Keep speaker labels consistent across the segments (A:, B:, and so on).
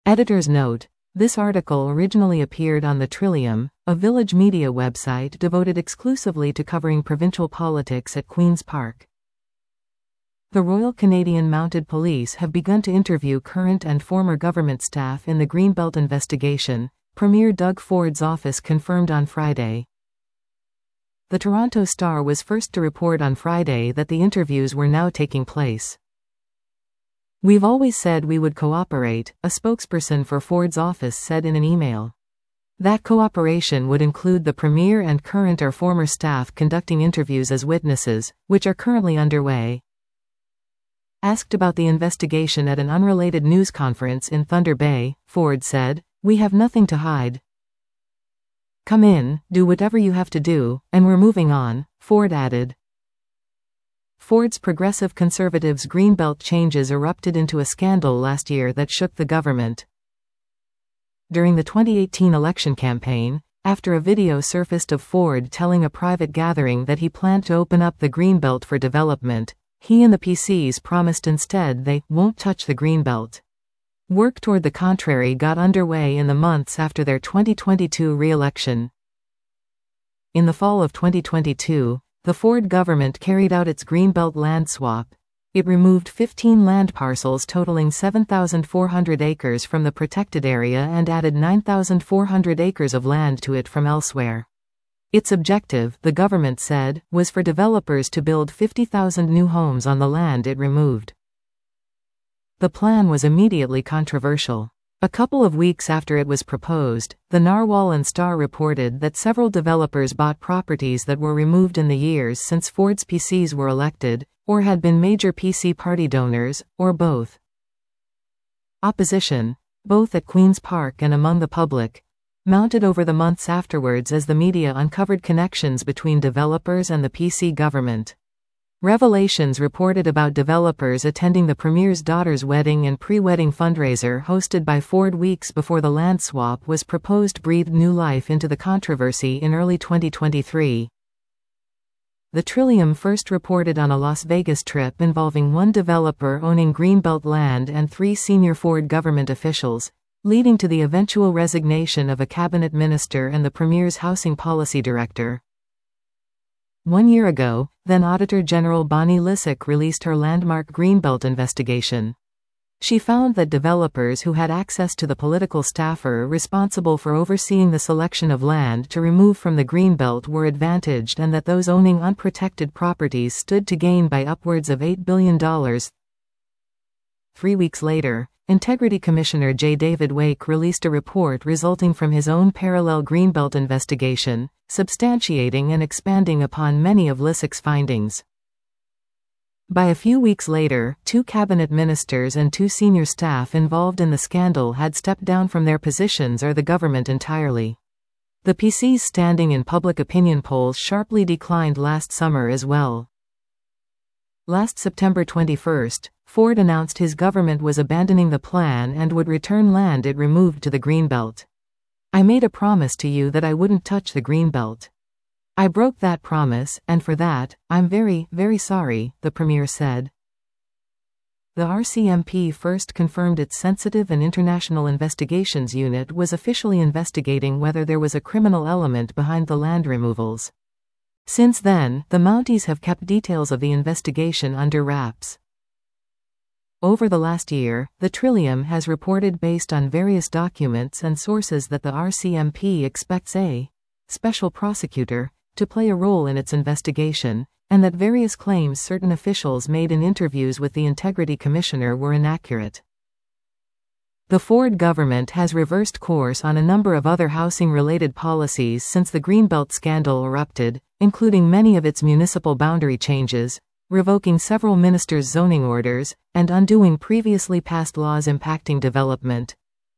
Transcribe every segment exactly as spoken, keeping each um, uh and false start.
A: Editor's note: this article originally appeared on The Trillium, a Village Media website devoted exclusively to covering provincial politics at Queen's Park. The Royal Canadian Mounted Police have begun to interview current and former government staff in the Greenbelt investigation, Premier Doug Ford's office confirmed on Friday. The Toronto Star was first to report on Friday that the interviews were now taking place. "We've always said we would cooperate," a spokesperson for Ford's office said in an email. That cooperation would include the Premier and current or former staff conducting interviews as witnesses, which are currently underway. Asked about the investigation at an unrelated news conference in Thunder Bay, Ford said, "We have nothing to hide. Come in, do whatever you have to do, and we're moving on," Ford added. Ford's Progressive Conservatives' Greenbelt changes erupted into a scandal last year that shook the government. During the twenty eighteen election campaign, after a video surfaced of Ford telling a private gathering that he planned to open up the Greenbelt for development, he and the P Cs promised instead they won't touch the Greenbelt. Work toward the contrary got underway in the months after their twenty twenty-two re-election. In the fall of twenty twenty-two, the Ford government carried out its Greenbelt land swap. It removed fifteen land parcels totaling seven thousand four hundred acres from the protected area and added nine thousand four hundred acres of land to it from elsewhere. Its objective, the government said, was for developers to build fifty thousand new homes on the land it removed. The plan was immediately controversial. A couple of weeks after it was proposed, the Narwhal and Star reported that several developers bought properties that were removed in the years since Ford's P Cs were elected, or had been major P C party donors, or both. Opposition, both at Queen's Park and among the public, mounted over the months afterwards as the media uncovered connections between developers and the P C government. Revelations reported about developers attending the Premier's daughter's wedding and pre-wedding fundraiser hosted by Ford weeks before the land swap was proposed breathed new life into the controversy in early twenty twenty-three. The Trillium first reported on a Las Vegas trip involving one developer owning Greenbelt land and three senior Ford government officials, leading to the eventual resignation of a cabinet minister and the Premier's housing policy director. One year ago, then Auditor General Bonnie Lysyk released her landmark Greenbelt investigation. She found that developers who had access to the political staffer responsible for overseeing the selection of land to remove from the Greenbelt were advantaged and that those owning unprotected properties stood to gain by upwards of eight billion dollars. Three weeks later, Integrity Commissioner J. David Wake released a report resulting from his own parallel Greenbelt investigation, substantiating and expanding upon many of Lysyk's findings. By a few weeks later, two cabinet ministers and two senior staff involved in the scandal had stepped down from their positions or the government entirely. The P C's standing in public opinion polls sharply declined last summer as well. Last September twenty-first, Ford announced his government was abandoning the plan and would return land it removed to the Greenbelt. "I made a promise to you that I wouldn't touch the Greenbelt. I broke that promise, and for that, I'm very, very sorry," the Premier said. The R C M P first confirmed its Sensitive and International Investigations Unit was officially investigating whether there was a criminal element behind the land removals. Since then, the Mounties have kept details of the investigation under wraps. Over the last year, the Trillium has reported based on various documents and sources that the R C M P expects a special prosecutor to play a role in its investigation, and that various claims certain officials made in interviews with the Integrity Commissioner were inaccurate. The Ford government has reversed course on a number of other housing-related policies since the Greenbelt scandal erupted, including many of its municipal boundary changes, revoking several ministers' zoning orders, and undoing previously passed laws impacting development.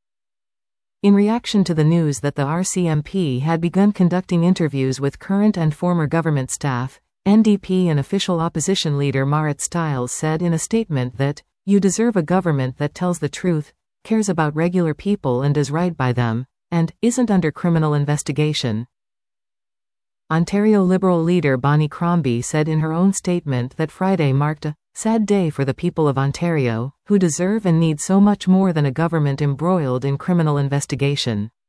A: In reaction to the news that the R C M P had begun conducting interviews with current and former government staff, N D P and official opposition leader Marit Stiles said in a statement that, "You deserve a government that tells the truth, cares about regular people and does right by them, and isn't under criminal investigation." Ontario Liberal leader Bonnie Crombie said in her own statement that Friday marked a Sad day for the people of Ontario, who deserve and need so much more than a government embroiled in criminal investigation.